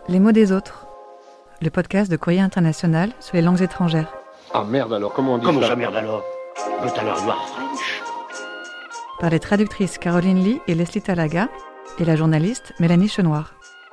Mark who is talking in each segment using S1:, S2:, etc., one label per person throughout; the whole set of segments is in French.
S1: Les mots des autres, le podcast de Courrier International sur les langues étrangères.
S2: Ah merde alors, comment on dit
S3: Comment
S2: ça
S3: ça merde alors? But alors you are French?
S1: Par les traductrices Caroline Lee et Leslie Talaga et la journaliste Mélanie Chenoir.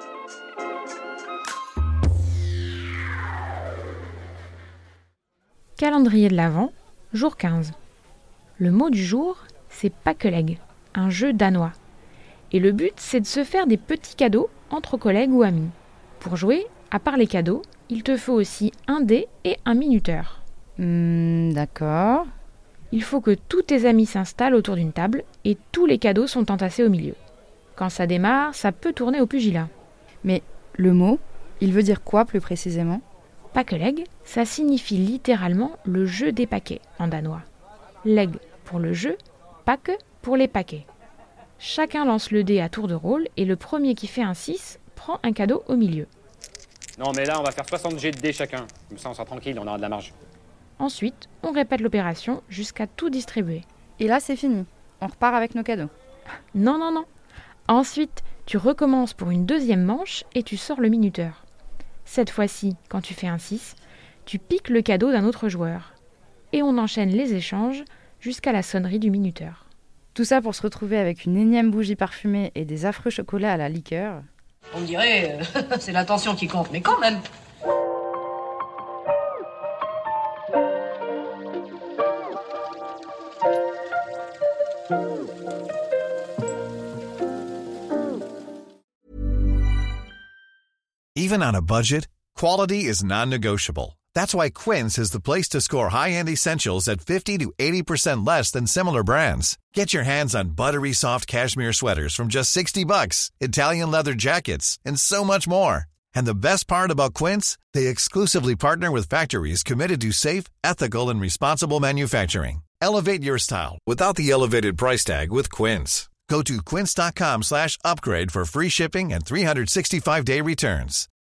S4: Calendrier de l'Avent, jour 15. Le mot du jour, c'est Pakkelegg, un jeu danois. Et le but, c'est de se faire des petits cadeaux entre collègues ou amis. Pour jouer, à part les cadeaux, il te faut aussi un dé et un minuteur.
S5: D'accord.
S4: Il faut que tous tes amis s'installent autour d'une table et tous les cadeaux sont entassés au milieu. Quand ça démarre, ça peut tourner au pugilat.
S5: Mais le mot, il veut dire quoi plus précisément?
S4: Pakkelegg, ça signifie littéralement le jeu des paquets en danois. Legg pour le jeu, pakke pour les paquets. Chacun lance le dé à tour de rôle et le premier qui fait un 6 prend un cadeau au milieu.
S6: Non mais là on va faire 60 G de dés chacun, comme ça on sera tranquille, on aura de la marge.
S4: Ensuite, on répète l'opération jusqu'à tout distribuer.
S5: Et là, c'est fini. On repart avec nos cadeaux.
S4: Non. Ensuite, tu recommences pour une deuxième manche et tu sors le minuteur. Cette fois-ci, quand tu fais un 6, tu piques le cadeau d'un autre joueur. Et on enchaîne les échanges jusqu'à la sonnerie du minuteur.
S5: Tout ça pour se retrouver avec une énième bougie parfumée et des affreux chocolats à la liqueur.
S7: On me dirait, c'est l'attention qui compte, mais quand même.
S8: Even on a budget, quality is non-negotiable. That's why Quince is the place to score high-end essentials at 50 to 80% less than similar brands. Get your hands on buttery soft cashmere sweaters from just $60, Italian leather jackets, and so much more. And the best part about Quince, they exclusively partner with factories committed to safe, ethical, and responsible manufacturing. Elevate your style without the elevated price tag with Quince. Go to quince.com/upgrade for free shipping and 365-day returns.